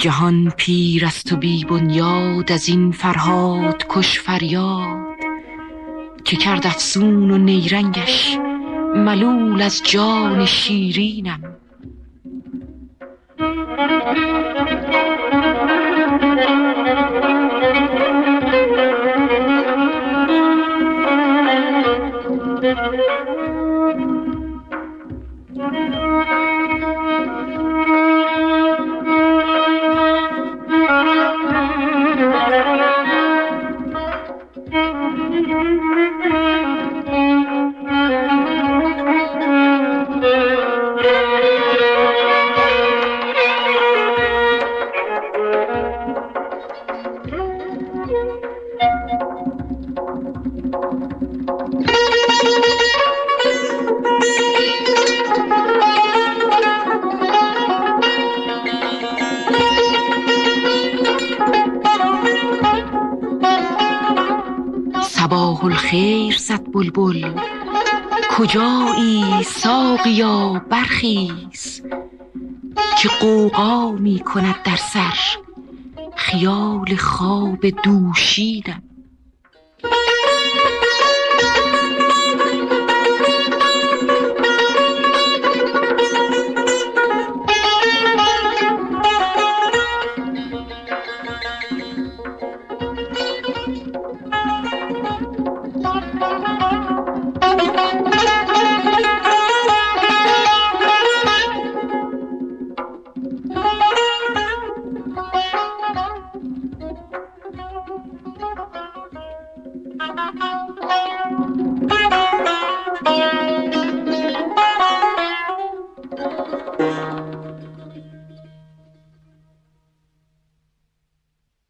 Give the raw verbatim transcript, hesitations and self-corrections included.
جهان پیر است و بی بنیاد، از این فرهاد کش فریاد. که کرد افسون و نیرنگش، ملول از جان شیرینم. صباح الخیر زد بلبل، کجایی ساقیا برخیز. که غوغا می کند در سر، خیال خواب دوشینم.